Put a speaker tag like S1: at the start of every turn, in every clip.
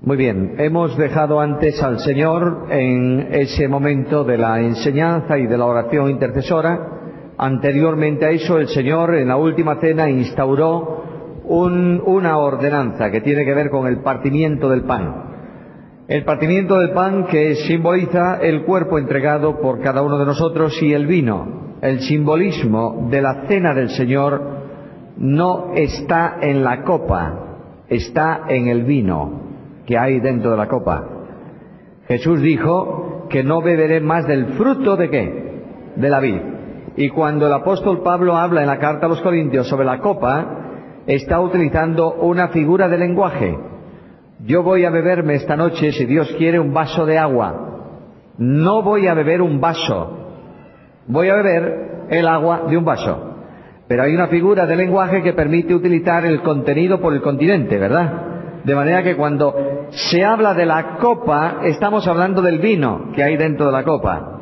S1: Muy bien, hemos dejado antes al Señor en ese momento de la enseñanza y de la oración intercesora. Anteriormente a eso, el Señor en la última cena instauró una ordenanza que tiene que ver con el partimiento del pan. El partimiento del pan que simboliza el cuerpo entregado por cada uno de nosotros, y el vino. El simbolismo de la cena del Señor no está en la copa, está en el vino que hay dentro de la copa. Jesús dijo que no beberé más del fruto ¿de qué? De la vid. Y cuando el apóstol Pablo habla en la carta a los Corintios sobre la copa, está utilizando una figura de lenguaje. Yo voy a beberme esta noche, si Dios quiere, un vaso de agua. No voy a beber un vaso, voy a beber el agua de un vaso. Pero hay una figura de lenguaje que permite utilizar el contenido por el continente, ¿verdad? De manera que cuando se habla de la copa, estamos hablando del vino que hay dentro de la copa.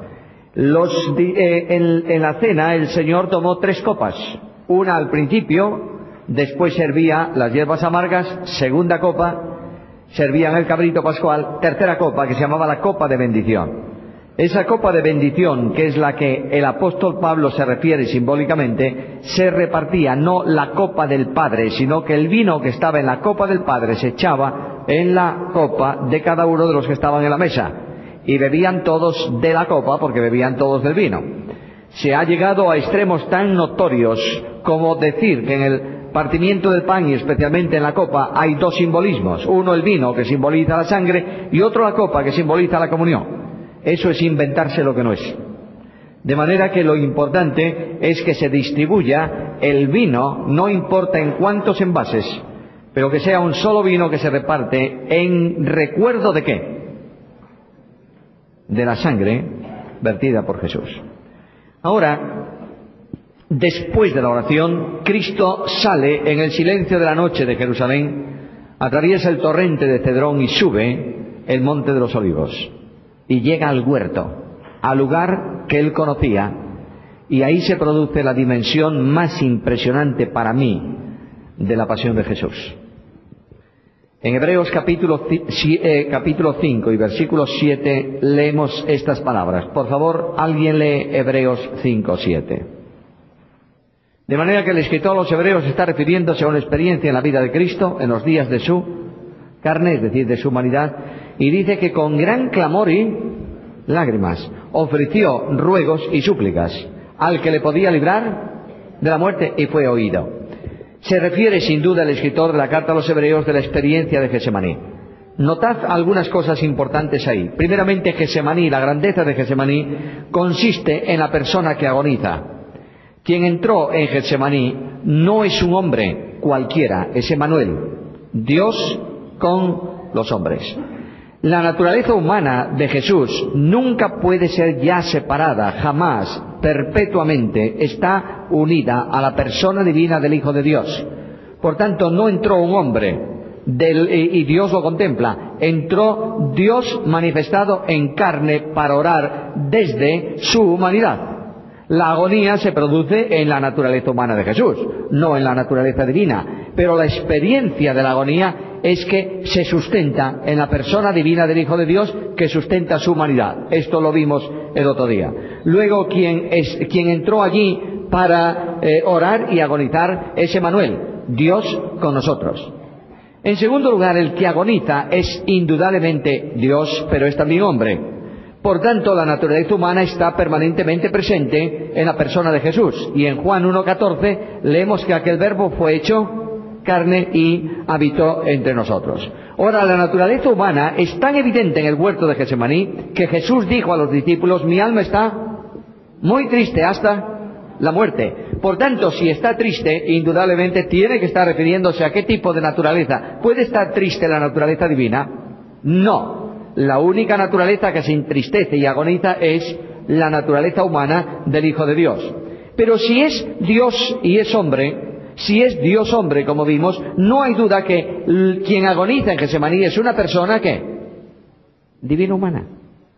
S1: En la cena el Señor tomó 3 copas. Una al principio, después servía las hierbas amargas. Segunda copa, servían el cabrito pascual. Tercera copa, que se llamaba la copa de bendición. Esa copa de bendición, que es la que el apóstol Pablo se refiere simbólicamente, se repartía, no la copa del Padre, sino que el vino que estaba en la copa del Padre se echaba en la copa de cada uno de los que estaban en la mesa. Y bebían todos de la copa, porque bebían todos del vino. Se ha llegado a extremos tan notorios como decir que en el partimiento del pan, y especialmente en la copa, hay 2 simbolismos. Uno el vino, que simboliza la sangre, y otro la copa, que simboliza la comunión. Eso es inventarse lo que no es. De manera que lo importante es que se distribuya el vino, no importa en cuántos envases, pero que sea un solo vino que se reparte en recuerdo ¿de qué? De la sangre vertida por Jesús. Ahora, después de la oración, Cristo sale en el silencio de la noche de Jerusalén, atraviesa el torrente de Cedrón y sube el monte de los Olivos. Y llega al huerto, al lugar que él conocía, y ahí se produce la dimensión más impresionante para mí de la pasión de Jesús. En Hebreos capítulo 5 y versículo 7 leemos estas palabras. Por favor, alguien lee Hebreos 5, 7. De manera que el escritor a los Hebreos está refiriéndose a una experiencia en la vida de Cristo, en los días de su carne, es decir, de su humanidad, y dice que con gran clamor y lágrimas ofreció ruegos y súplicas al que le podía librar de la muerte, y fue oído. Se refiere sin duda el escritor de la carta a los Hebreos de la experiencia de Getsemaní. Notad algunas cosas importantes ahí. Primeramente, Getsemaní, la grandeza de Getsemaní consiste en la persona que agoniza. Quien entró en Getsemaní no es un hombre cualquiera, es Emmanuel, Dios con los hombres. La naturaleza humana de Jesús nunca puede ser ya separada, jamás, perpetuamente, está unida a la persona divina del Hijo de Dios. Por tanto, no entró un hombre y Dios lo contempla, entró Dios manifestado en carne para orar desde su humanidad. La agonía se produce en la naturaleza humana de Jesús, no en la naturaleza divina, pero la experiencia de la agonía es que se sustenta en la persona divina del Hijo de Dios, que sustenta su humanidad. Esto lo vimos el otro día. Luego, quien entró allí para orar y agonizar es Emmanuel, Dios con nosotros. En segundo lugar, el que agoniza es indudablemente Dios, pero es también hombre. Por tanto, la naturaleza humana está permanentemente presente en la persona de Jesús. Y en Juan 1:14 leemos que aquel verbo fue hecho carne y habitó entre nosotros. Ahora, la naturaleza humana es tan evidente en el huerto de Getsemaní que Jesús dijo a los discípulos: mi alma está muy triste hasta la muerte. Por tanto, si está triste, indudablemente tiene que estar refiriéndose a qué tipo de naturaleza. ¿Puede estar triste la naturaleza divina? No. La única naturaleza que se entristece y agoniza es la naturaleza humana del Hijo de Dios. Pero si es Dios y es hombre, si es Dios hombre, como vimos, no hay duda que quien agoniza en Getsemaní es una persona que divina humana.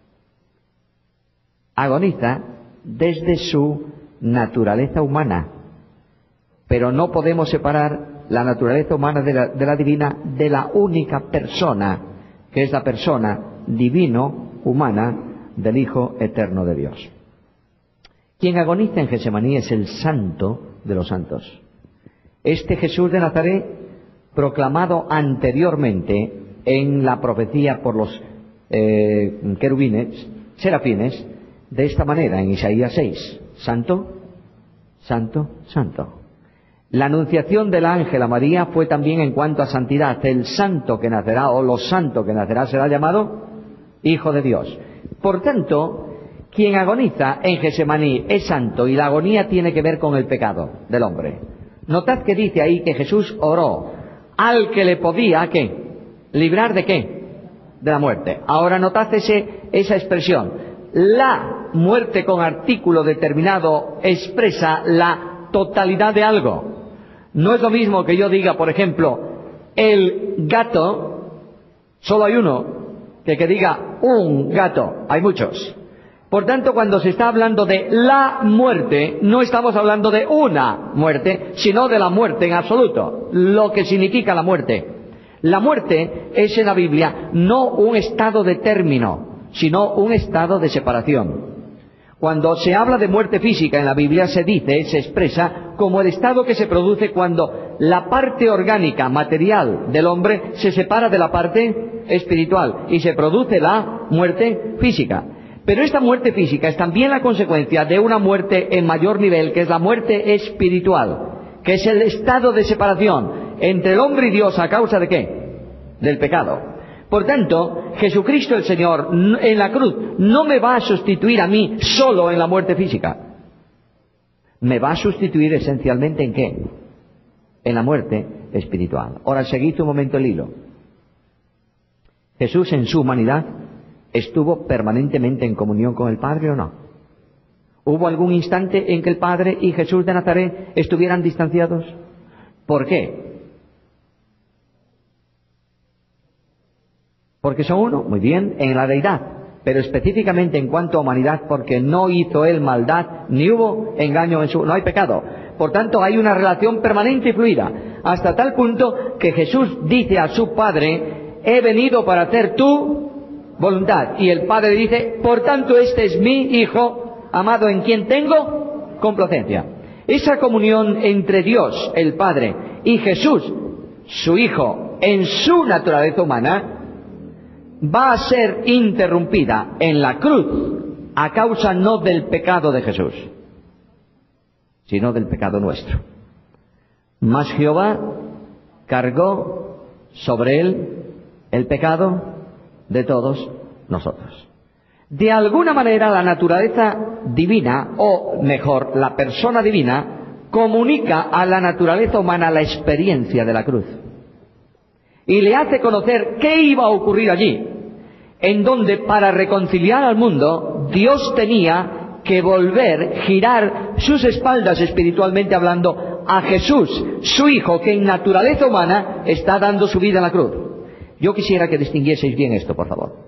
S1: Agoniza desde su naturaleza humana. Pero no podemos separar la naturaleza humana de la divina de la única persona que es la persona divino-humana del Hijo eterno de Dios. Quien agoniza en Getsemaní es el Santo de los Santos. Este Jesús de Nazaret, proclamado anteriormente en la profecía por los serafines, de esta manera en Isaías 6, Santo, Santo, Santo. La anunciación del ángel a María fue también en cuanto a santidad. El santo que nacerá, o lo santo que nacerá, será llamado Hijo de Dios. Por tanto, quien agoniza en Getsemaní es santo, y la agonía tiene que ver con el pecado del hombre. Notad que dice ahí que Jesús oró al que le podía, ¿qué? ¿Librar de qué? De la muerte. Ahora notad esa expresión. La muerte con artículo determinado expresa la totalidad de algo. No es lo mismo que yo diga, por ejemplo, el gato, solo hay uno, que diga un gato, hay muchos. Por tanto, cuando se está hablando de la muerte, no estamos hablando de una muerte, sino de la muerte en absoluto, lo que significa la muerte. La muerte es en la Biblia no un estado de término, sino un estado de separación. Cuando se habla de muerte física en la Biblia se expresa como el estado que se produce cuando la parte orgánica, material del hombre se separa de la parte espiritual y se produce la muerte física. Pero esta muerte física es también la consecuencia de una muerte en mayor nivel, que es la muerte espiritual, que es el estado de separación entre el hombre y Dios a causa de ¿qué? Del pecado. Por tanto, Jesucristo el Señor en la cruz no me va a sustituir a mí solo en la muerte física. Me va a sustituir esencialmente ¿en qué? En la muerte espiritual. Ahora, seguid un momento el hilo. Jesús en su humanidad estuvo permanentemente en comunión con el Padre, ¿o no? ¿Hubo algún instante en que el Padre y Jesús de Nazaret estuvieran distanciados? ¿Por qué? Porque son uno, muy bien, en la deidad, pero específicamente en cuanto a humanidad, porque no hizo él maldad, ni hubo engaño no hay pecado. Por tanto, hay una relación permanente y fluida, hasta tal punto que Jesús dice a su Padre: he venido para hacer tu voluntad. Y el Padre dice: por tanto, este es mi Hijo amado, en quien tengo complacencia. Esa comunión entre Dios, el Padre, y Jesús, su Hijo, en su naturaleza humana, va a ser interrumpida en la cruz a causa no del pecado de Jesús, sino del pecado nuestro. Mas Jehová cargó sobre él el pecado de todos nosotros. De alguna manera la naturaleza divina, o mejor, la persona divina, comunica a la naturaleza humana la experiencia de la cruz. Y le hace conocer qué iba a ocurrir allí, en donde para reconciliar al mundo Dios tenía que girar sus espaldas espiritualmente hablando a Jesús, su Hijo, que en naturaleza humana está dando su vida en la cruz. Yo quisiera que distinguieseis bien esto, por favor.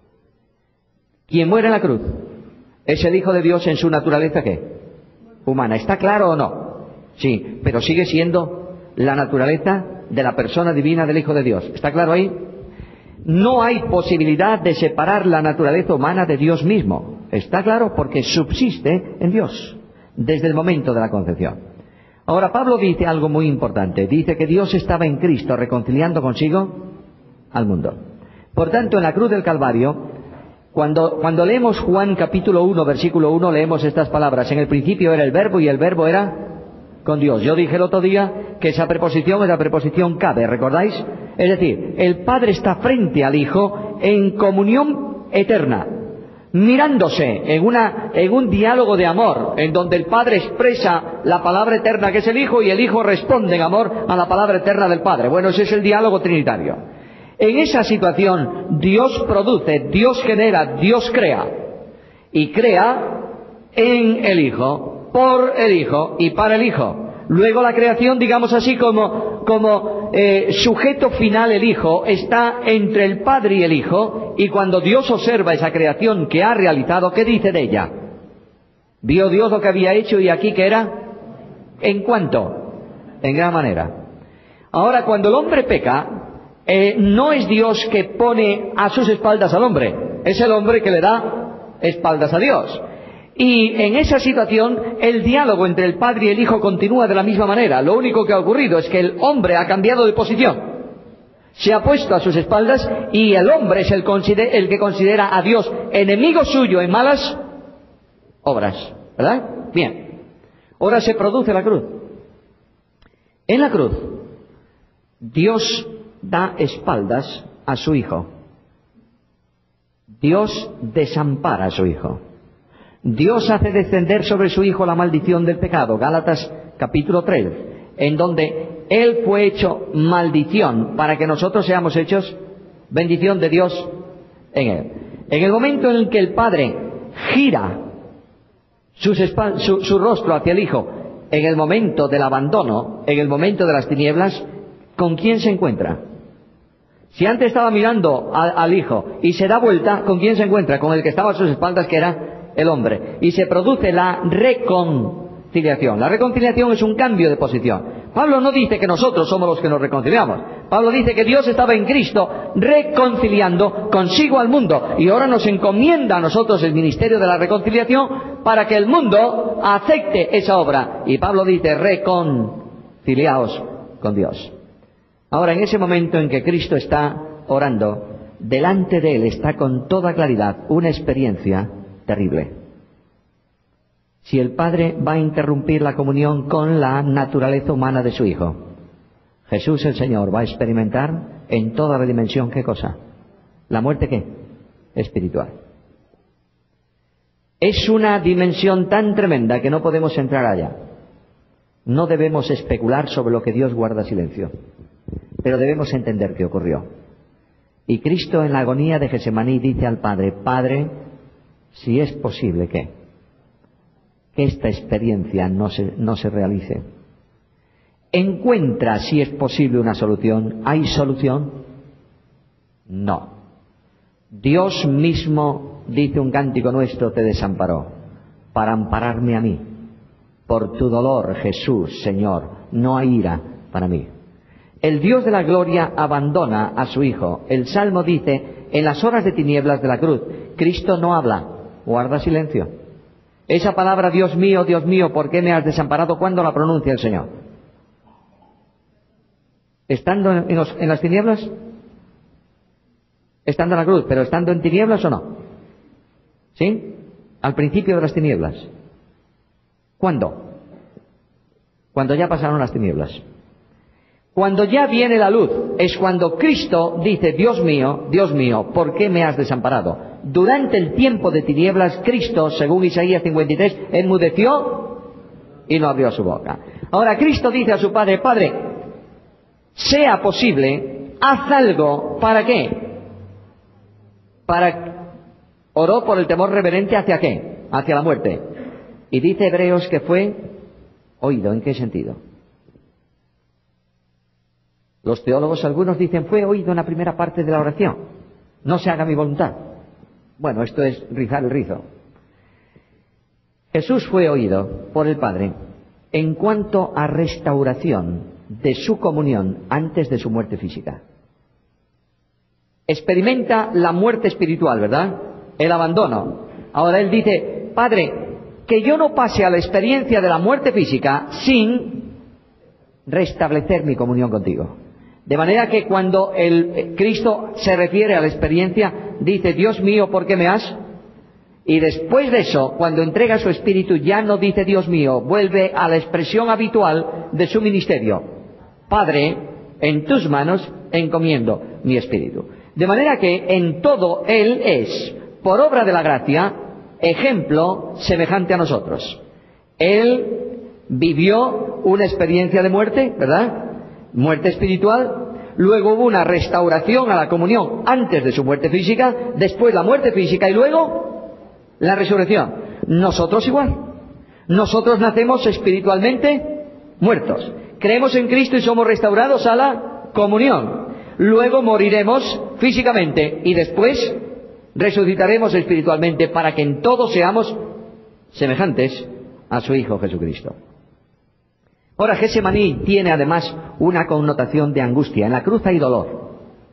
S1: Quien muere en la cruz es el Hijo de Dios en su naturaleza ¿qué? Humana. ¿Está claro o no? Sí, pero sigue siendo la naturaleza de la persona divina del Hijo de Dios. ¿Está claro ahí? No hay posibilidad de separar la naturaleza humana de Dios mismo. ¿Está claro? Porque subsiste en Dios desde el momento de la concepción. Ahora, Pablo dice algo muy importante. Dice que Dios estaba en Cristo reconciliando consigo al mundo. Por tanto, en la cruz del Calvario, cuando leemos Juan capítulo 1, versículo 1, leemos estas palabras: en el principio era el Verbo, y el Verbo era con Dios. Yo dije el otro día que esa preposición es la preposición cabe, ¿recordáis? Es decir, el Padre está frente al Hijo en comunión eterna, mirándose en un diálogo de amor, en donde el Padre expresa la palabra eterna que es el Hijo, y el Hijo responde en amor a la palabra eterna del Padre. Bueno, ese es el diálogo trinitario. En esa situación, Dios produce, Dios genera, Dios crea. Y crea en el Hijo, por el Hijo y para el Hijo. Luego la creación, digamos así, como sujeto final el Hijo, está entre el Padre y el Hijo, y cuando Dios observa esa creación que ha realizado, ¿qué dice de ella? Vio Dios lo que había hecho, y aquí que era, ¿en cuánto? En gran manera. Ahora, cuando el hombre peca, no es Dios que pone a sus espaldas al hombre, es el hombre que le da espaldas a Dios. Y en esa situación el diálogo entre el Padre y el Hijo continúa de la misma manera. Lo único que ha ocurrido es que el hombre ha cambiado de posición, se ha puesto a sus espaldas, y el hombre es el que considera a Dios enemigo suyo en malas obras, ¿verdad? Bien, ahora se produce la cruz. En la cruz Dios da espaldas a su Hijo. Dios desampara a su Hijo. Dios hace descender sobre su Hijo la maldición del pecado, Gálatas capítulo 3, en donde Él fue hecho maldición para que nosotros seamos hechos bendición de Dios en Él. En el momento en el que el Padre gira su rostro hacia el Hijo, en el momento del abandono, en el momento de las tinieblas, ¿con quién se encuentra? Si antes estaba mirando al Hijo y se da vuelta, ¿con quién se encuentra? Con el que estaba a sus espaldas, que era el hombre. Y se produce la reconciliación. La reconciliación es un cambio de posición. Pablo no dice que nosotros somos los que nos reconciliamos. Pablo dice que Dios estaba en Cristo reconciliando consigo al mundo. Y ahora nos encomienda a nosotros el ministerio de la reconciliación para que el mundo acepte esa obra. Y Pablo dice, reconciliaos con Dios. Ahora, en ese momento en que Cristo está orando, delante de Él está con toda claridad una experiencia terrible. Si el Padre va a interrumpir la comunión con la naturaleza humana de su Hijo, Jesús el Señor va a experimentar en toda la dimensión, ¿qué cosa? ¿La muerte qué? Espiritual. Es una dimensión tan tremenda que no podemos entrar allá. No debemos especular sobre lo que Dios guarda silencio, pero debemos entender qué ocurrió. Y Cristo en la agonía de Getsemaní dice al Padre, Padre, si es posible que esta experiencia no se realice. ¿Encuentra, si es posible, una solución? ¿Hay solución? No. Dios mismo, dice un cántico nuestro, te desamparó para ampararme a mí. Por tu dolor, Jesús, Señor, no hay ira para mí. El Dios de la gloria abandona a su Hijo. El Salmo dice, en las horas de tinieblas de la cruz, Cristo no habla, guarda silencio. Esa palabra, Dios mío, ¿por qué me has desamparado? ¿Cuándo la pronuncia el Señor? ¿Estando en las tinieblas? Estando en la cruz, pero ¿estando en tinieblas o no? ¿Sí? Al principio de las tinieblas. ¿Cuándo? Cuando ya pasaron las tinieblas. Cuando ya viene la luz, es cuando Cristo dice, Dios mío, ¿por qué me has desamparado? Durante el tiempo de tinieblas, Cristo, según Isaías 53, enmudeció y no abrió su boca. Ahora Cristo dice a su Padre, Padre, sea posible, haz algo, ¿para qué? Oró por el temor reverente, ¿hacia qué? Hacia la muerte. Y dice Hebreos que fue oído. ¿En qué sentido? Los teólogos, algunos dicen, fue oído en la primera parte de la oración. No se haga mi voluntad. Bueno, esto es rizar el rizo. Jesús fue oído por el Padre en cuanto a restauración de su comunión antes de su muerte física. Experimenta la muerte espiritual, ¿verdad? El abandono. Ahora Él dice, Padre, que yo no pase a la experiencia de la muerte física sin restablecer mi comunión contigo. De manera que cuando el Cristo se refiere a la experiencia, dice, Dios mío, ¿por qué me has? Y después de eso, cuando entrega su espíritu, ya no dice Dios mío, vuelve a la expresión habitual de su ministerio. Padre, en tus manos encomiendo mi espíritu. De manera que en todo Él es, por obra de la gracia, ejemplo semejante a nosotros. Él vivió una experiencia de muerte, ¿verdad? Muerte espiritual, luego hubo una restauración a la comunión antes de su muerte física, después la muerte física y luego la resurrección. Nosotros igual. Nosotros nacemos espiritualmente muertos. Creemos en Cristo y somos restaurados a la comunión. Luego moriremos físicamente y después resucitaremos espiritualmente para que en todo seamos semejantes a su Hijo Jesucristo. Ahora, Getsemaní tiene además una connotación de angustia. En la cruz hay dolor.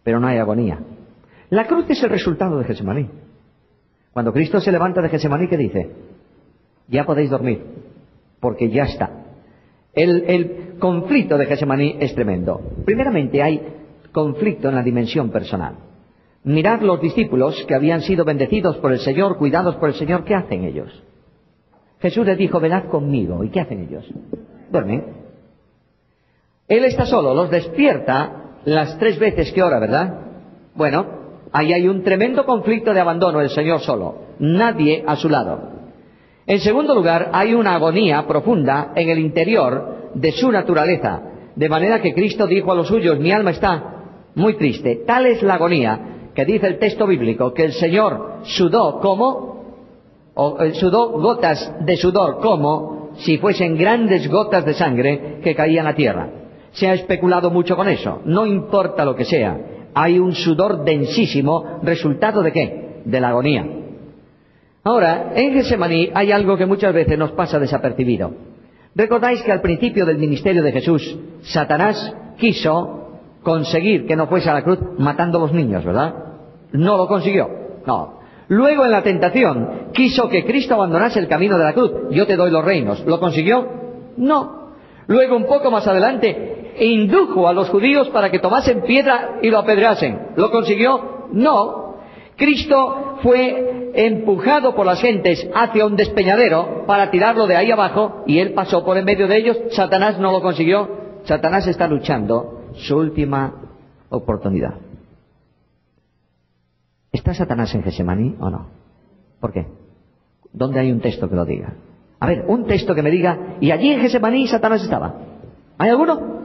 S1: pero no hay agonía. La cruz es el resultado de Getsemaní. Cuando Cristo se levanta de Getsemaní, ¿qué dice? Ya podéis dormir, porque ya está. El conflicto de Getsemaní es tremendo. Primeramente hay conflicto en la dimensión personal. Mirad los discípulos que habían sido bendecidos por el Señor, cuidados por el Señor, ¿qué hacen ellos? Jesús les dijo, velad conmigo. ¿Y qué hacen ellos? Duermen. Él está solo, los despierta las 3 veces que ora, ¿verdad? Bueno, ahí hay un tremendo conflicto de abandono, el Señor solo, nadie a su lado. En segundo lugar, hay una agonía profunda en el interior de su naturaleza, de manera que Cristo dijo a los suyos, mi alma está muy triste. Tal es la agonía que dice el texto bíblico, que el Señor sudó sudó gotas de sudor como si fuesen grandes gotas de sangre que caían a tierra. Se ha especulado mucho con eso, no importa lo que sea, hay un sudor densísimo, ¿resultado de qué? De la agonía. Ahora, en Getsemaní hay algo que muchas veces nos pasa desapercibido. ¿Recordáis que al principio del ministerio de Jesús, Satanás quiso conseguir que no fuese a la cruz matando a los niños, ¿verdad? No lo consiguió, no. Luego en la tentación quiso que Cristo abandonase el camino de la cruz. Yo te doy los reinos. ¿Lo consiguió? No. Luego un poco más adelante indujo a los judíos para que tomasen piedra y lo apedreasen. ¿Lo consiguió? No. Cristo fue empujado por las gentes hacia un despeñadero para tirarlo de ahí abajo y él pasó por en medio de ellos. Satanás no lo consiguió. Satanás está luchando su última oportunidad. ¿Está Satanás en Getsemaní o no? ¿Por qué? ¿Dónde hay un texto que lo diga? A ver, un texto que me diga, y allí en Getsemaní Satanás estaba. ¿Hay alguno?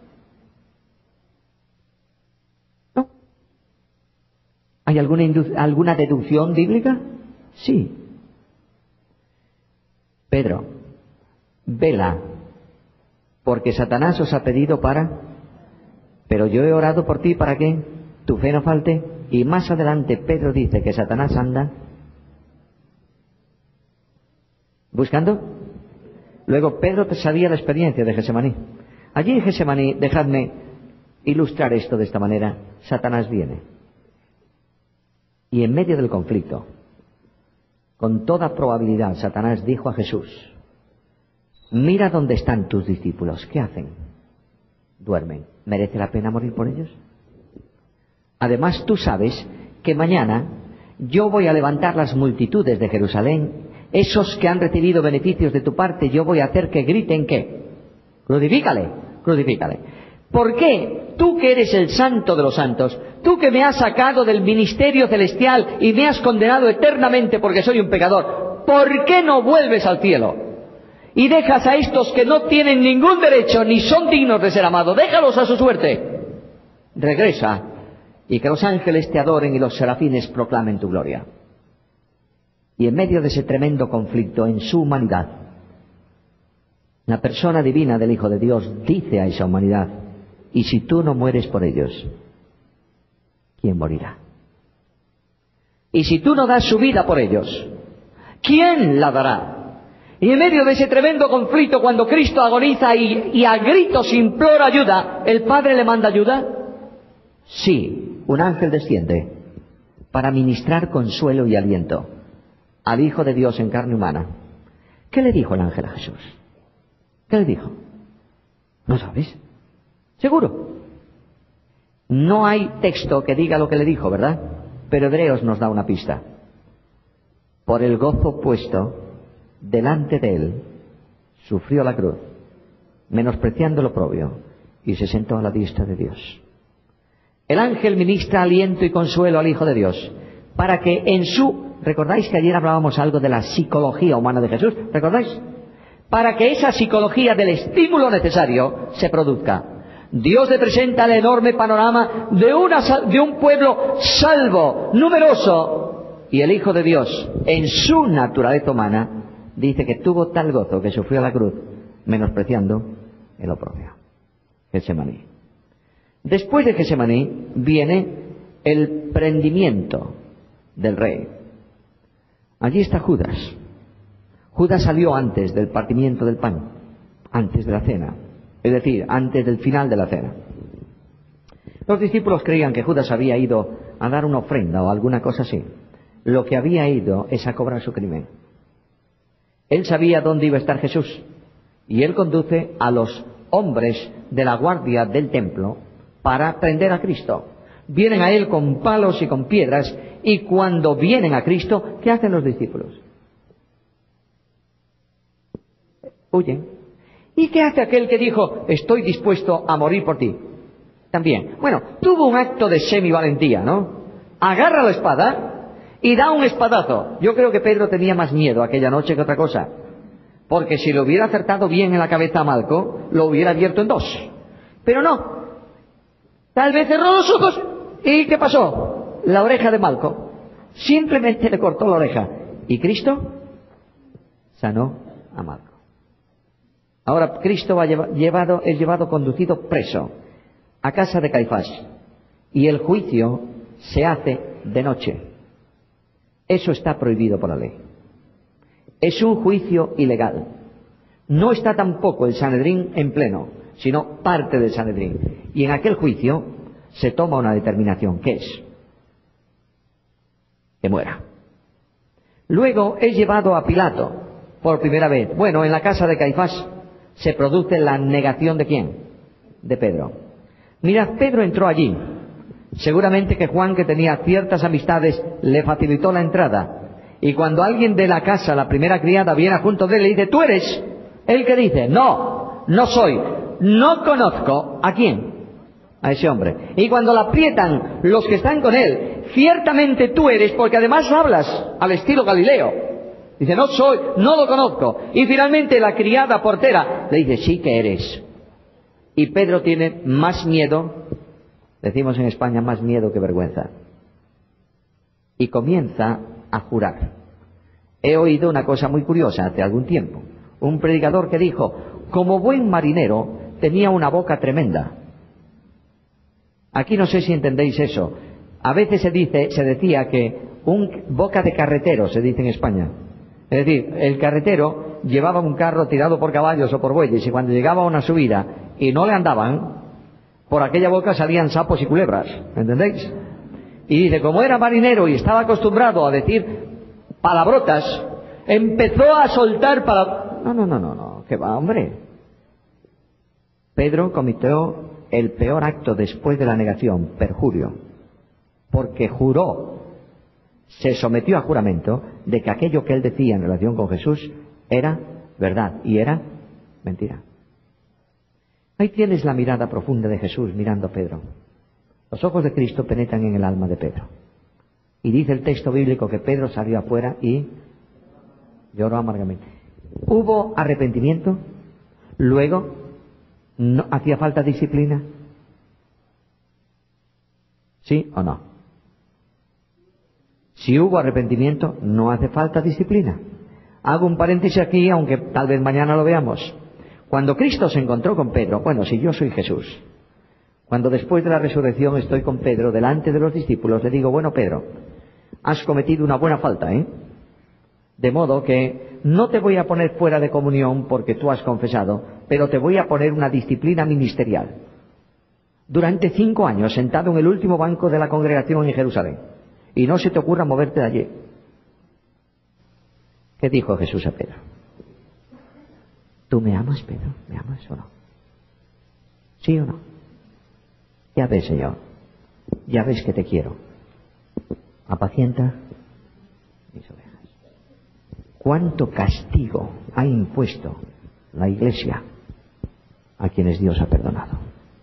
S1: ¿No? ¿Hay alguna deducción bíblica? Sí. Pedro, vela, porque Satanás os ha pedido pero yo he orado por ti para que tu fe no falte. Y más adelante Pedro dice que Satanás anda buscando. Luego Pedro sabía la experiencia de Getsemaní. Allí en Getsemaní, dejadme ilustrar esto de esta manera, Satanás viene. Y en medio del conflicto, con toda probabilidad, Satanás dijo a Jesús, mira dónde están tus discípulos, ¿qué hacen? Duermen. ¿Merece la pena morir por ellos? Además, tú sabes que mañana yo voy a levantar las multitudes de Jerusalén, esos que han recibido beneficios de tu parte, yo voy a hacer que griten ¿qué? Crucifícale, crucifícale. ¿Por qué? Tú que eres el santo de los santos, tú que me has sacado del ministerio celestial y me has condenado eternamente porque soy un pecador, ¿por qué no vuelves al cielo? Y dejas a estos que no tienen ningún derecho ni son dignos de ser amados, déjalos a su suerte. Regresa. Y que los ángeles te adoren y los serafines proclamen tu gloria. Y en medio de ese tremendo conflicto en su humanidad, la persona divina del Hijo de Dios dice a esa humanidad, y si tú no mueres por ellos, ¿quién morirá? Y si tú no das su vida por ellos, ¿quién la dará? Y en medio de ese tremendo conflicto, cuando Cristo agoniza y a gritos implora ayuda, ¿el Padre le manda ayuda? Sí. Un ángel desciende para ministrar consuelo y aliento al Hijo de Dios en carne humana. ¿Qué le dijo el ángel a Jesús? ¿Qué le dijo? ¿No sabes? ¿Seguro? No hay texto que diga lo que le dijo, ¿verdad? Pero Hebreos nos da una pista. Por el gozo puesto delante de él, sufrió la cruz, menospreciando lo oprobio, y se sentó a la diestra de Dios. El ángel ministra aliento y consuelo al Hijo de Dios, para que en su... ¿Recordáis que ayer hablábamos algo de la psicología humana de Jesús? ¿Recordáis? Para que esa psicología del estímulo necesario se produzca. Dios le presenta el enorme panorama de un pueblo salvo, numeroso, y el Hijo de Dios, en su naturaleza humana, dice que tuvo tal gozo que sufrió la cruz, menospreciando el oprobio. Getsemaní. Después de Getsemaní viene el prendimiento del rey. Allí está Judas. Judas salió antes del partimiento del pan, antes de la cena, es decir, antes del final de la cena. Los discípulos creían que Judas había ido a dar una ofrenda o alguna cosa así. Lo que había ido es a cobrar su crimen. Él sabía dónde iba a estar Jesús, y él conduce a los hombres de la guardia del templo para prender a Cristo. Vienen a él con palos y con piedras, y cuando vienen a Cristo, ¿qué hacen los discípulos? Huyen. ¿Y qué hace aquel que dijo, estoy dispuesto a morir por ti? También. Bueno, tuvo un acto de semivalentía, ¿no? Agarra la espada y da un espadazo. Yo creo que Pedro tenía más miedo aquella noche que otra cosa. Porque si le hubiera acertado bien en la cabeza a Malco, lo hubiera abierto en dos. Pero no. Tal vez cerró los ojos. ¿Y qué pasó? La oreja de Malco. Simplemente le cortó la oreja. Y Cristo sanó a Malco. Ahora Cristo es llevado conducido preso a casa de Caifás. Y el juicio se hace de noche. Eso está prohibido por la ley. Es un juicio ilegal. No está tampoco el Sanedrín en pleno, sino parte del Sanedrín. Y en aquel juicio se toma una determinación. ¿Qué es? Que muera. Luego es llevado a Pilato por primera vez. Bueno, en la casa de Caifás se produce la negación ¿de quién? De Pedro. Mirad, Pedro entró allí. Seguramente que Juan, que tenía ciertas amistades, le facilitó la entrada. Y cuando alguien de la casa, la primera criada, viene junto de él y le dice, ¿tú eres el que dice? No, no soy. No conozco a quién. A ese hombre. Y cuando la aprietan los que están con él, ciertamente tú eres, porque además hablas al estilo Galileo. Dice, no soy, no lo conozco. Y finalmente la criada portera le dice, sí que eres. Y Pedro tiene más miedo, decimos en España, más miedo que vergüenza. Y comienza a jurar. He oído una cosa muy curiosa hace algún tiempo. Un predicador que dijo, como buen marinero, tenía una boca tremenda. Aquí no sé si entendéis eso. A veces se decía que boca de carretero, se dice en España. Es decir, el carretero llevaba un carro tirado por caballos o por bueyes, y cuando llegaba a una subida y no le andaban, por aquella boca salían sapos y culebras, ¿entendéis? Y dice, como era marinero y estaba acostumbrado a decir palabrotas, empezó a soltar No, ¿qué va, hombre? Pedro cometió el peor acto después de la negación, perjurio, porque juró, se sometió a juramento de que aquello que él decía en relación con Jesús era verdad y era mentira. Ahí tienes la mirada profunda de Jesús mirando a Pedro. Los ojos de Cristo penetran en el alma de Pedro. Y dice el texto bíblico que Pedro salió afuera y lloró amargamente. ¿Hubo arrepentimiento? Luego, ¿no hacía falta disciplina? ¿Sí o no? Si hubo arrepentimiento, no hace falta disciplina. Hago un paréntesis aquí, aunque tal vez mañana lo veamos. Cuando Cristo se encontró con Pedro, bueno, si yo soy Jesús, cuando después de la resurrección estoy con Pedro delante de los discípulos, le digo, bueno, Pedro, has cometido una buena falta, ¿eh? De modo que no te voy a poner fuera de comunión porque tú has confesado, pero te voy a poner una disciplina ministerial. Durante 5 años sentado en el último banco de la congregación en Jerusalén. Y no se te ocurra moverte de allí. ¿Qué dijo Jesús a Pedro? ¿Tú me amas, Pedro? ¿Me amas o no? ¿Sí o no? Ya ves, Señor. Ya ves que te quiero. Apacienta mis ovejas. ¿Cuánto castigo ha impuesto la Iglesia a quienes Dios ha perdonado?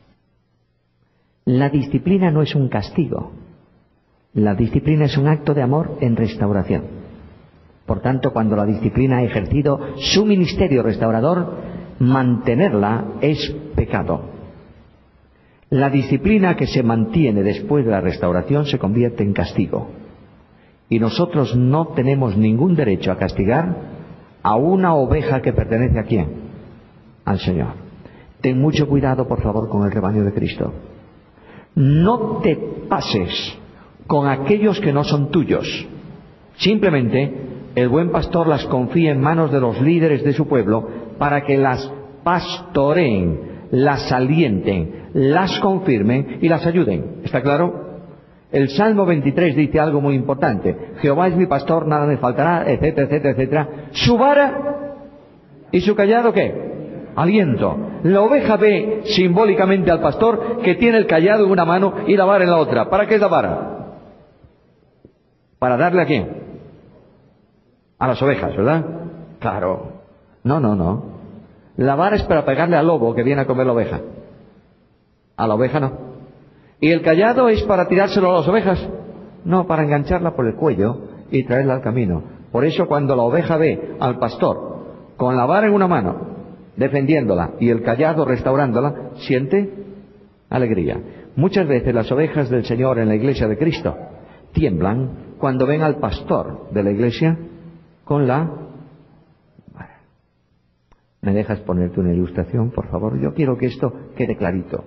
S1: La disciplina no es un castigo. La disciplina es un acto de amor en restauración. Por tanto, cuando la disciplina ha ejercido su ministerio restaurador, mantenerla es pecado. La disciplina que se mantiene después de la restauración se convierte en castigo. Y nosotros no tenemos ningún derecho a castigar a una oveja que pertenece ¿a quién? Al Señor. Ten mucho cuidado, por favor, con el rebaño de Cristo. No te pases con aquellos que no son tuyos. Simplemente, el buen pastor las confía en manos de los líderes de su pueblo para que las pastoreen. las alienten, las confirmen y las ayuden. ¿Está claro? El Salmo 23 dice algo muy importante. Jehová es mi pastor, nada me faltará, etcétera, etcétera, etcétera. Su vara y su callado, ¿qué? Aliento. La oveja ve simbólicamente al pastor que tiene el callado en una mano y la vara en la otra. ¿Para qué es la vara? ¿Para darle a quién? A las ovejas, ¿verdad? Claro. No. La vara es para pegarle al lobo que viene a comer la oveja. A la oveja no. ¿Y el callado es para tirárselo a las ovejas? No, para engancharla por el cuello y traerla al camino. Por eso cuando la oveja ve al pastor con la vara en una mano, defendiéndola, y el callado restaurándola, siente alegría. Muchas veces las ovejas del Señor en la iglesia de Cristo tiemblan cuando ven al pastor de la iglesia con la vara. ¿Me dejas ponerte una ilustración, por favor? Yo quiero que esto quede clarito.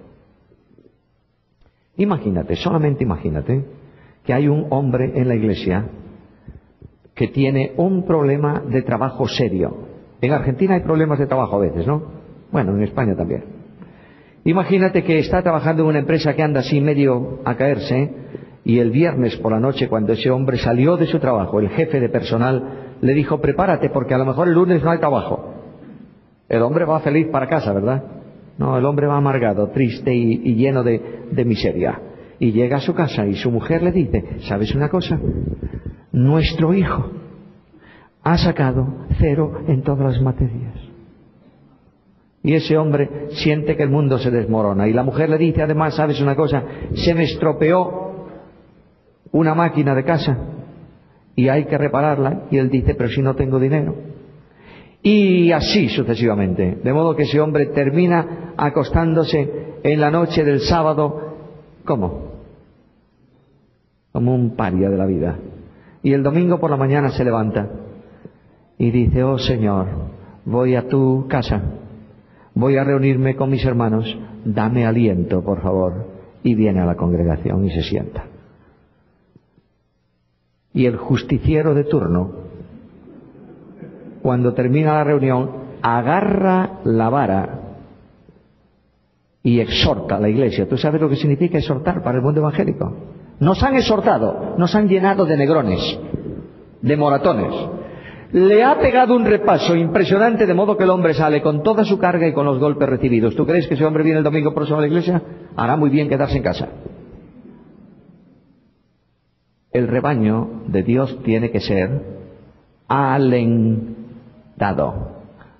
S1: Imagínate, solamente imagínate, que hay un hombre en la iglesia que tiene un problema de trabajo serio. En Argentina hay problemas de trabajo a veces, ¿no? Bueno, en España también. Imagínate que está trabajando en una empresa que anda así medio a caerse, y el viernes por la noche, cuando ese hombre salió de su trabajo, el jefe de personal le dijo: prepárate porque a lo mejor el lunes no hay trabajo. El hombre va feliz para casa, ¿verdad? No, el hombre va amargado, triste y lleno de miseria. Y llega a su casa y su mujer le dice: ¿sabes una cosa? Nuestro hijo ha sacado 0 en todas las materias. Y ese hombre siente que el mundo se desmorona. Y la mujer le dice además: ¿sabes una cosa? Se me estropeó una máquina de casa y hay que repararla. Y él dice: pero si no tengo dinero. Y así sucesivamente. De modo que ese hombre termina acostándose en la noche del sábado, ¿cómo? Como un paria de la vida. Y el domingo por la mañana se levanta y dice: oh Señor, voy a tu casa, voy a reunirme con mis hermanos, dame aliento, por favor. Y viene a la congregación y se sienta. Y el justiciero de turno, cuando termina la reunión, agarra la vara y exhorta a la iglesia. ¿Tú sabes lo que significa exhortar para el mundo evangélico? Nos han exhortado, nos han llenado de negrones, de moratones. Le ha pegado un repaso impresionante, de modo que el hombre sale con toda su carga y con los golpes recibidos. ¿Tú crees que ese hombre viene el domingo próximo a la iglesia? Hará muy bien quedarse en casa. El rebaño de Dios tiene que ser alentado,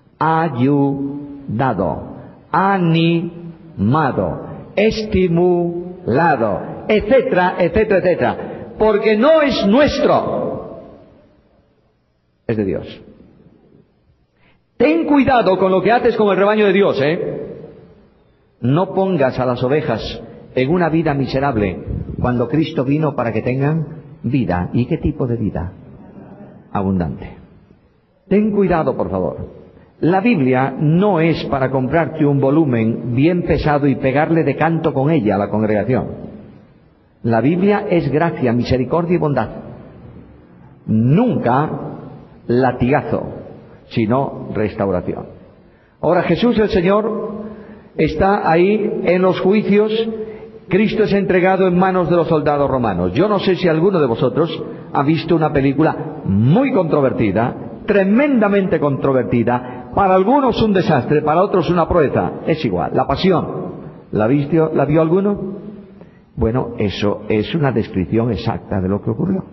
S1: ayudado, animado, estimulado, etcétera, etcétera, etcétera. Porque no es nuestro, es de Dios. Ten cuidado con lo que haces con el rebaño de Dios, No pongas a las ovejas en una vida miserable cuando Cristo vino para que tengan vida. ¿Y qué tipo de vida? Abundante. Ten cuidado, por favor. La Biblia no es para comprarte un volumen bien pesado y pegarle de canto con ella a la congregación. La Biblia es gracia, misericordia y bondad. Nunca latigazo, sino restauración. Ahora Jesús el Señor está ahí en los juicios. Cristo es entregado en manos de los soldados romanos. Yo no sé si alguno de vosotros ha visto una película muy controvertida, tremendamente controvertida, para algunos un desastre, para otros una proeza. Es igual, La Pasión. ¿La vio alguno? Bueno, eso es una descripción exacta de lo que ocurrió.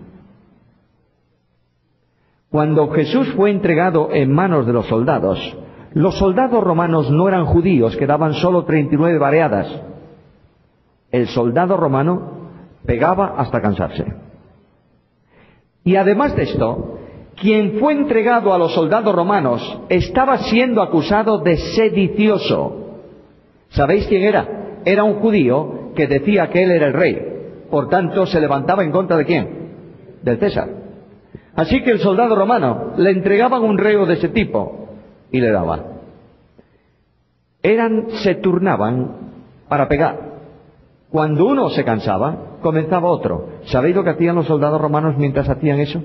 S1: Cuando Jesús fue entregado en manos de los soldados romanos no eran judíos que daban solo 39 vareadas. El soldado romano pegaba hasta cansarse. Y además de esto, quien fue entregado a los soldados romanos estaba siendo acusado de sedicioso. ¿Sabéis quién era? Era un judío que decía que él era el rey. Por tanto, se levantaba en contra ¿de quién? Del César. Así que el soldado romano le entregaban un reo de ese tipo y le daban. Se turnaban para pegar. Cuando uno se cansaba, comenzaba otro. ¿Sabéis lo que hacían los soldados romanos mientras hacían eso?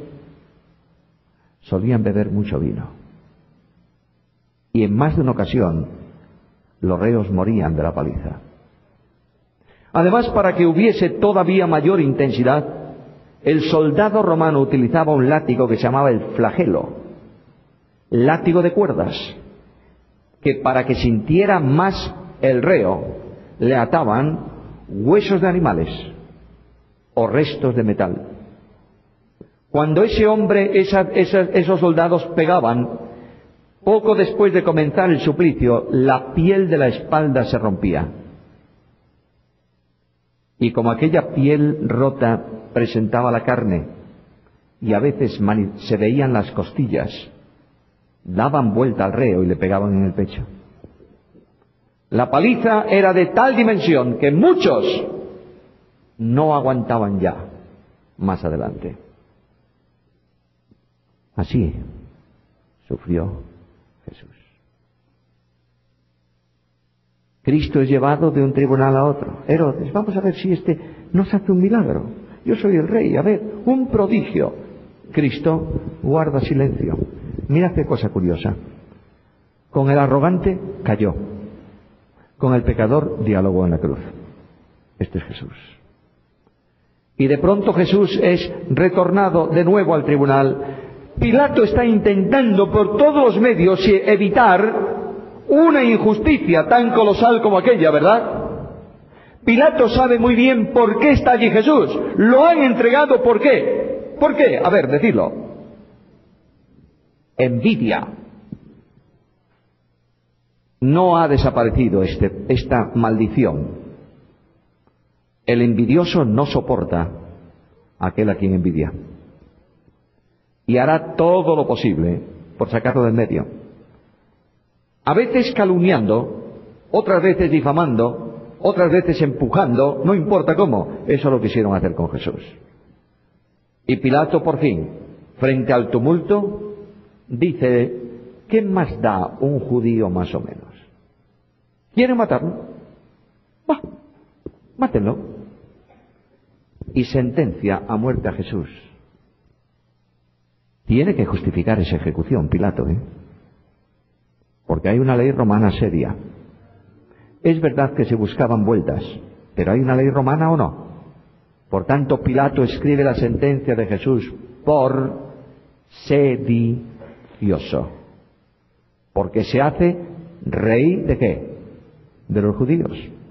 S1: Solían beber mucho vino. Y en más de una ocasión, Los reos morían de la paliza. Además, para que hubiese todavía mayor intensidad, el soldado romano utilizaba un látigo que se llamaba el flagelo, látigo de cuerdas, que para que sintiera más el reo, le ataban huesos de animales o restos de metal. Cuando ese hombre, esos soldados pegaban, poco después de comenzar el suplicio, la piel de la espalda se rompía. Y como aquella piel rota presentaba la carne, y a veces se veían las costillas, daban vuelta al reo y le pegaban en el pecho. La paliza era de tal dimensión que muchos no aguantaban ya más adelante. Así sufrió Jesús. Cristo es llevado de un tribunal a otro. Herodes, vamos a ver si este nos hace un milagro. Yo soy el rey, a ver, un prodigio. Cristo guarda silencio. Mira qué cosa curiosa. Con el arrogante cayó. Con el pecador dialogó en la cruz. Este es Jesús. Y de pronto Jesús es retornado de nuevo al tribunal. Pilato está intentando por todos los medios evitar una injusticia tan colosal como aquella, ¿verdad? Pilato sabe muy bien por qué está allí Jesús. Lo han entregado, ¿por qué? ¿Por qué? A ver, decidlo. Envidia. No ha desaparecido esta maldición. El envidioso no soporta a aquel a quien envidia. Y hará todo lo posible por sacarlo del medio. A veces calumniando, otras veces difamando, otras veces empujando, no importa cómo. Eso lo quisieron hacer con Jesús. Y Pilato, por fin, frente al tumulto, dice, ¿qué más da un judío más o menos? ¿Quieren matarlo? Va, mátenlo. Y sentencia a muerte a Jesús. Tiene que justificar esa ejecución, Pilato, porque hay una ley romana seria. Es verdad que se buscaban vueltas, pero ¿hay una ley romana o no? Por tanto, Pilato escribe la sentencia de Jesús por sedicioso, porque se hace rey ¿de qué? De los judíos.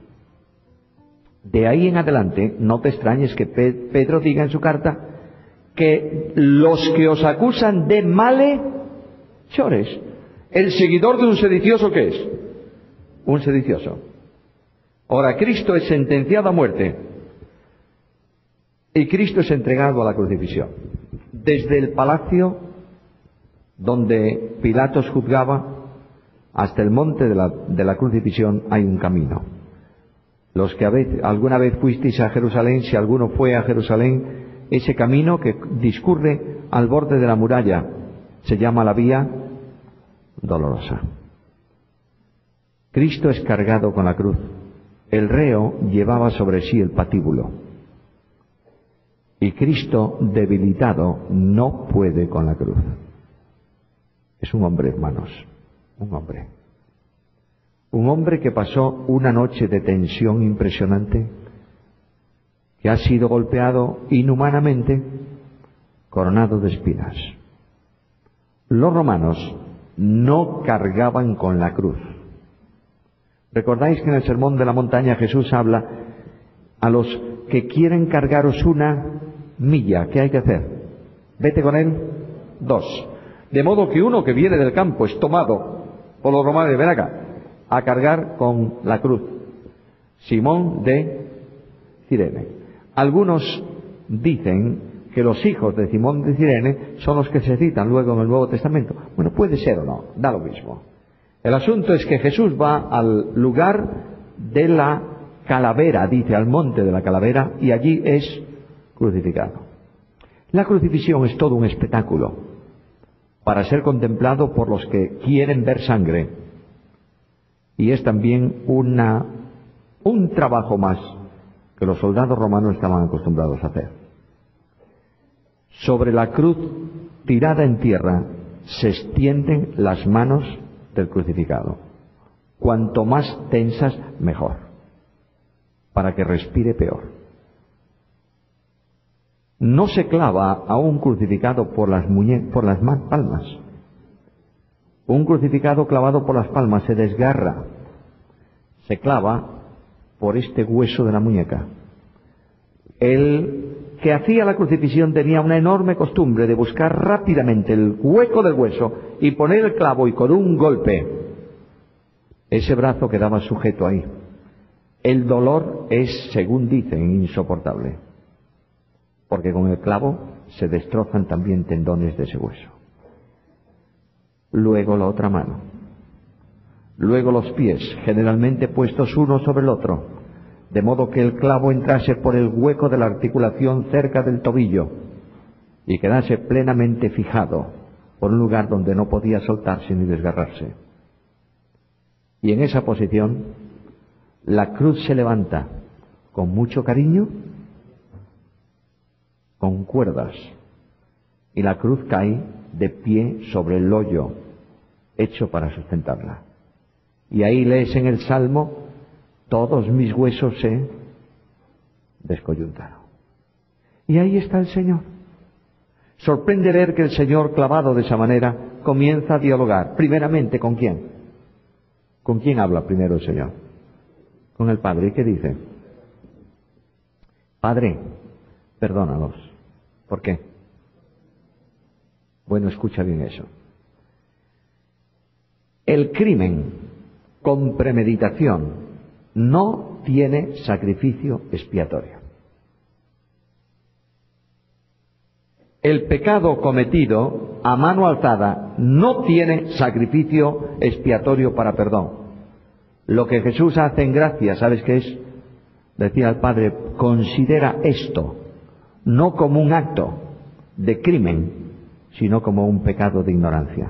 S1: De ahí en adelante, no te extrañes que Pedro diga en su carta que los que os acusan de malhechores, el seguidor de un sedicioso, ¿qué es? Un sedicioso. Ahora, Cristo es sentenciado a muerte y Cristo es entregado a la crucifixión. Desde el palacio donde Pilatos juzgaba hasta el monte de la crucifixión hay un camino. Los que alguna vez fuisteis a Jerusalén, si alguno fue a Jerusalén, ese camino que discurre al borde de la muralla se llama la Vía Dolorosa. Cristo es cargado con la cruz. El reo llevaba sobre sí el patíbulo. Y Cristo, debilitado, no puede con la cruz. Es un hombre, hermanos, un hombre. Un hombre que pasó una noche de tensión impresionante, que ha sido golpeado inhumanamente, coronado de espinas. Los romanos no cargaban con la cruz. ¿Recordáis que en el Sermón de la Montaña Jesús habla a los que quieren cargaros una milla? ¿Qué hay que hacer? Vete con él 2. De modo que uno que viene del campo es tomado por los romanos y ven acá a cargar con la cruz. Simón de Cirene. Algunos dicen que los hijos de Simón de Cirene son los que se citan luego en el Nuevo Testamento. Bueno, puede ser o no, da lo mismo. El asunto es que Jesús va al lugar de la calavera, dice, al monte de la calavera, y allí es crucificado. La crucifixión es todo un espectáculo para ser contemplado por los que quieren ver sangre, y es también un trabajo más que los soldados romanos estaban acostumbrados a hacer. Sobre la cruz, tirada en tierra, se extienden las manos del crucificado. Cuanto más tensas, mejor, para que respire peor. No se clava a un crucificado por las palmas. Un crucificado clavado por las palmas se desgarra, se clava por este hueso de la muñeca. El que hacía la crucifixión tenía una enorme costumbre de buscar rápidamente el hueco del hueso y poner el clavo, y con un golpe ese brazo quedaba sujeto ahí. El dolor es, según dicen, insoportable, porque con el clavo se destrozan también tendones de ese hueso. Luego la otra mano, luego los pies, generalmente puestos uno sobre el otro, de modo que el clavo entrase por el hueco de la articulación cerca del tobillo y quedase plenamente fijado por un lugar donde no podía soltarse ni desgarrarse. Y en esa posición la cruz se levanta con mucho cariño, con cuerdas, y la cruz cae de pie sobre el hoyo hecho para sustentarla. Y ahí lees en el Salmo: todos mis huesos se descoyuntaron. Y ahí está el Señor. Sorprende ver que el Señor, clavado de esa manera, comienza a dialogar. Primeramente, ¿con quién? ¿Con quién habla primero el Señor? Con el Padre. ¿Y qué dice? Padre, perdónalos. ¿Por qué? Bueno, escucha bien eso. El crimen con premeditación no tiene sacrificio expiatorio. El pecado cometido a mano alzada no tiene sacrificio expiatorio para perdón. Lo que Jesús hace en gracia, ¿sabes qué es? Decía al Padre: considera esto no como un acto de crimen, sino como un pecado de ignorancia.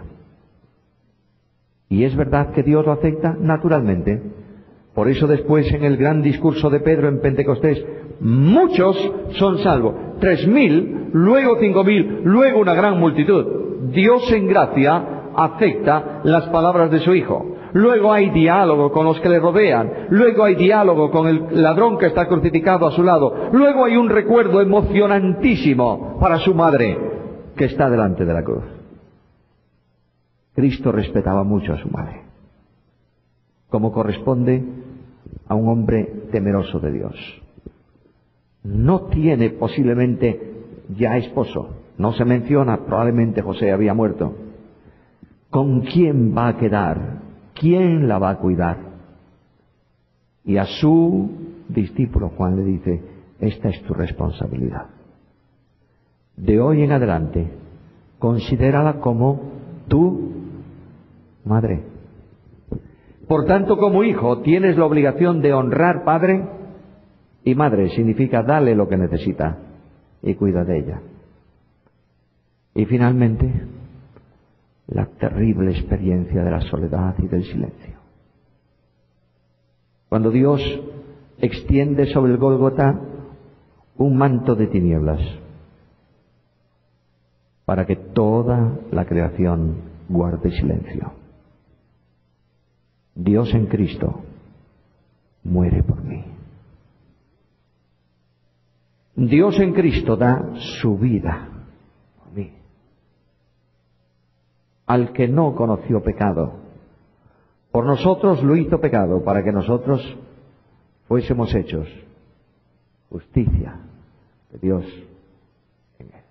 S1: Y es verdad que Dios lo acepta naturalmente. Por eso después, en el gran discurso de Pedro en Pentecostés, muchos son salvos. 3.000, luego 5.000, luego una gran multitud. Dios en gracia acepta las palabras de su Hijo. Luego hay diálogo con los que le rodean. Luego hay diálogo con el ladrón que está crucificado a su lado. Luego hay un recuerdo emocionantísimo para su madre, que está delante de la cruz. Cristo respetaba mucho a su madre, como corresponde a un hombre temeroso de Dios. No tiene posiblemente ya esposo. No se menciona, probablemente José había muerto. ¿Con quién va a quedar? ¿Quién la va a cuidar? Y a su discípulo Juan le dice: esta es tu responsabilidad. De hoy en adelante, considérala como tu madre. Por tanto, como hijo, tienes la obligación de honrar padre y madre. Significa darle lo que necesita y cuida de ella. Y finalmente, la terrible experiencia de la soledad y del silencio. Cuando Dios extiende sobre el Gólgota un manto de tinieblas para que toda la creación guarde silencio. Dios en Cristo muere por mí. Dios en Cristo da su vida por mí. Al que no conoció pecado, por nosotros lo hizo pecado, para que nosotros fuésemos hechos justicia de Dios en él.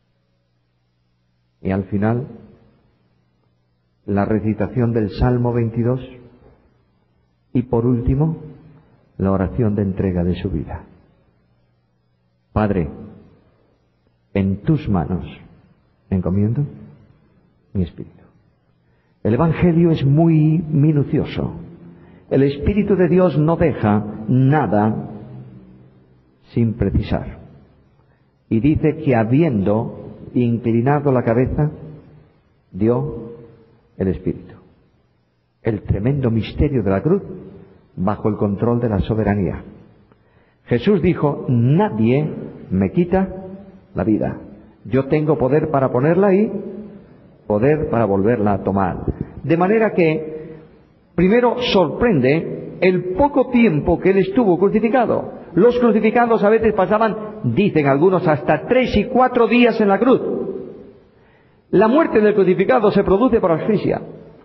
S1: Y al final, la recitación del Salmo 22 y por último, la oración de entrega de su vida. Padre, en tus manos encomiendo mi espíritu. El Evangelio es muy minucioso. El Espíritu de Dios no deja nada sin precisar. Y dice que habiendo inclinado la cabeza, dio el Espíritu. El tremendo misterio de la cruz bajo el control de la soberanía. Jesús dijo: nadie me quita la vida. Yo tengo poder para ponerla y poder para volverla a tomar. De manera que Primero sorprende el poco tiempo que él estuvo crucificado. Los crucificados a veces pasaban, dicen algunos, hasta 3 y 4 días en la cruz. La muerte del crucificado se produce por asfixia.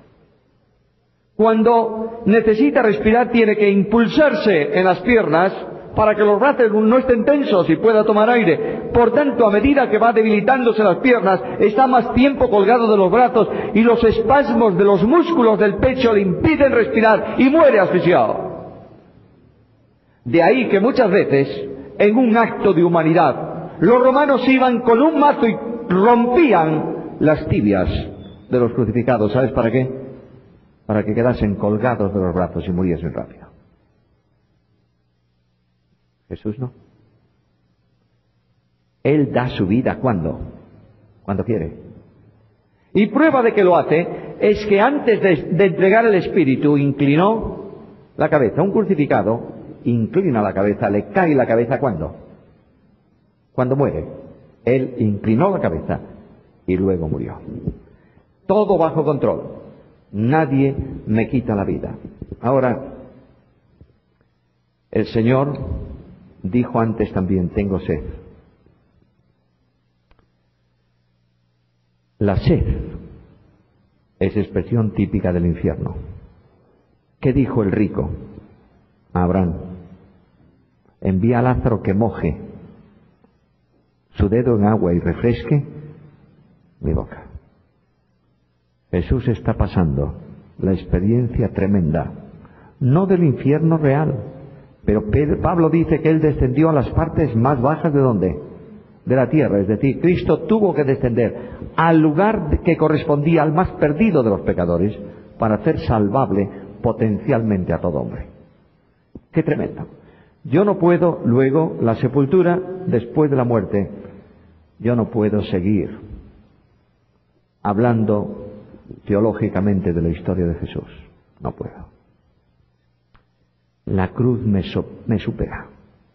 S1: Cuando necesita respirar tiene que impulsarse en las piernas para que los brazos no estén tensos y pueda tomar aire. Por tanto, a medida que va debilitándose las piernas, está más tiempo colgado de los brazos y los espasmos de los músculos del pecho le impiden respirar y muere asfixiado. De ahí que muchas veces, en un acto de humanidad, los romanos iban con un mazo y rompían las tibias de los crucificados. ¿Sabes para qué? Para que quedasen colgados de los brazos y muriesen rápido. Jesús no. Él da su vida ¿cuándo? Cuando quiere. Y prueba de que lo hace es que antes de entregar el Espíritu inclinó la cabeza. Un crucificado inclina la cabeza, le cae la cabeza ¿cuándo? Cuando muere. Él inclinó la cabeza y luego murió. Todo bajo control. Nadie me quita la vida. Ahora, el Señor dijo antes también, tengo sed. La sed es expresión típica del infierno. ¿Qué dijo el rico a Abraham? Envía a Lázaro que moje su dedo en agua y refresque mi boca. Jesús está pasando la experiencia tremenda, no del infierno real, pero Pablo dice que Él descendió a las partes más bajas ¿de dónde? De la tierra, es decir, Cristo tuvo que descender al lugar que correspondía al más perdido de los pecadores para hacer salvable potencialmente a todo hombre. ¡Qué tremendo! Yo no puedo, luego, la sepultura, después de la muerte, yo no puedo seguir hablando teológicamente de la historia de Jesús. No puedo. La cruz me supera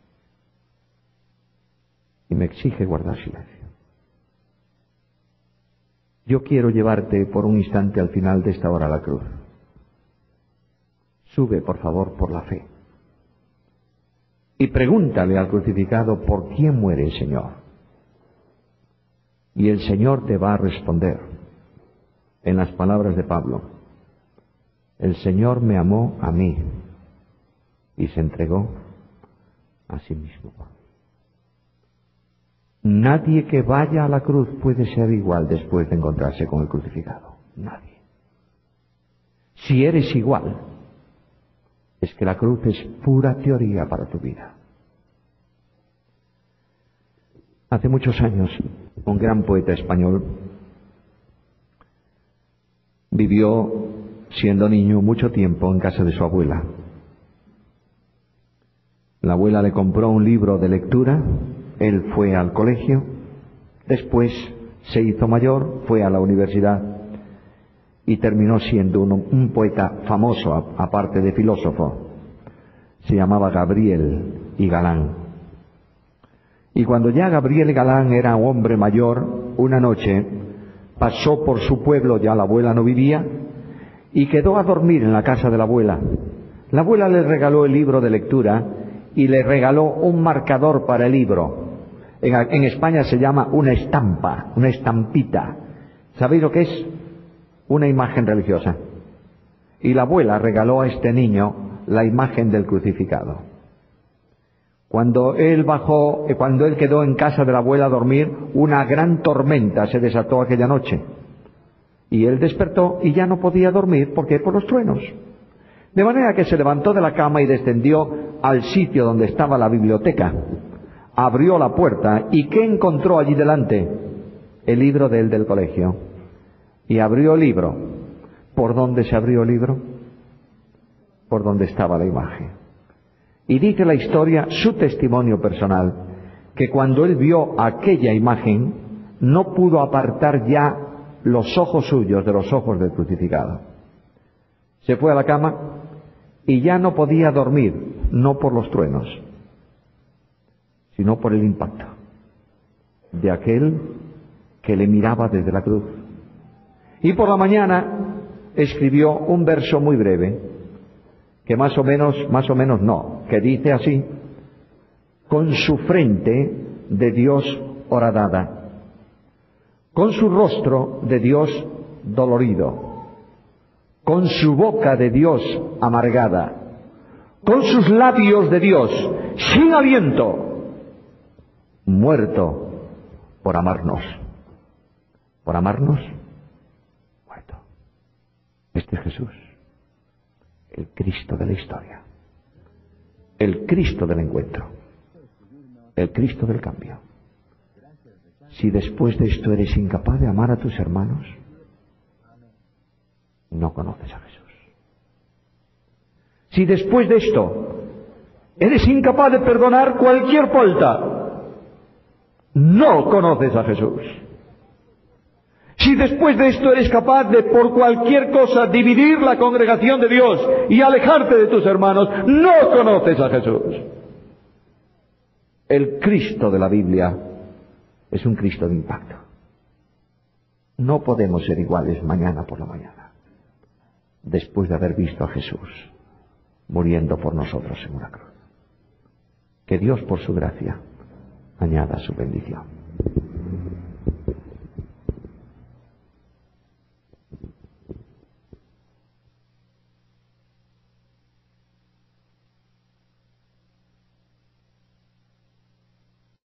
S1: y me exige guardar silencio. Yo quiero llevarte por un instante al final de esta hora a la cruz. Sube, por favor, por la fe. Y pregúntale al crucificado por quién muere el Señor. Y el Señor te va a responder en las palabras de Pablo. El Señor me amó a mí y se entregó a sí mismo. Nadie que vaya a la cruz puede ser igual después de encontrarse con el crucificado. Nadie. Si eres igual, es que la cruz es pura teoría para tu vida. Hace muchos años, un gran poeta español vivió, siendo niño, mucho tiempo en casa de su abuela. La abuela le compró un libro de lectura, él fue al colegio, después se hizo mayor, fue a la universidad y terminó siendo un poeta famoso, aparte de filósofo. Se llamaba Gabriel y Galán. Y cuando ya Gabriel Galán era un hombre mayor, una noche pasó por su pueblo, ya la abuela no vivía, y quedó a dormir en la casa de la abuela. La abuela le regaló el libro de lectura y le regaló un marcador para el libro. En España se llama una estampa, una estampita. ¿Sabéis lo que es? Una imagen religiosa. Y la abuela regaló a este niño la imagen del crucificado. Cuando él quedó en casa de la abuela a dormir, una gran tormenta se desató aquella noche. Y él despertó y ya no podía dormir, ¿por qué? Por los truenos. De manera que se levantó de la cama y descendió al sitio donde estaba la biblioteca. Abrió la puerta y ¿qué encontró allí delante? El libro de él del colegio. Y abrió el libro. ¿Por dónde se abrió el libro? Por donde estaba la imagen. Y dice la historia, su testimonio personal, que cuando él vio aquella imagen, no pudo apartar ya los ojos suyos de los ojos del crucificado. Se fue a la cama y ya no podía dormir, no por los truenos, sino por el impacto de aquel que le miraba desde la cruz. Y por la mañana escribió un verso muy breve, que más o menos no, que dice así: con su frente de Dios horadada, con su rostro de Dios dolorido, con su boca de Dios amargada, con sus labios de Dios sin aliento, muerto por amarnos. ¿Por amarnos? Muerto. Este es Jesús, el Cristo de la historia, el Cristo del encuentro, el Cristo del cambio. Si después de esto eres incapaz de amar a tus hermanos, no conoces a Jesús. Si después de esto eres incapaz de perdonar cualquier falta, no conoces a Jesús. Si después de esto eres capaz de por cualquier cosa dividir la congregación de Dios y alejarte de tus hermanos, no conoces a Jesús. El Cristo de la Biblia es un Cristo de impacto. No podemos ser iguales mañana por la mañana, después de haber visto a Jesús muriendo por nosotros en una cruz. Que Dios, por su gracia, añada su bendición.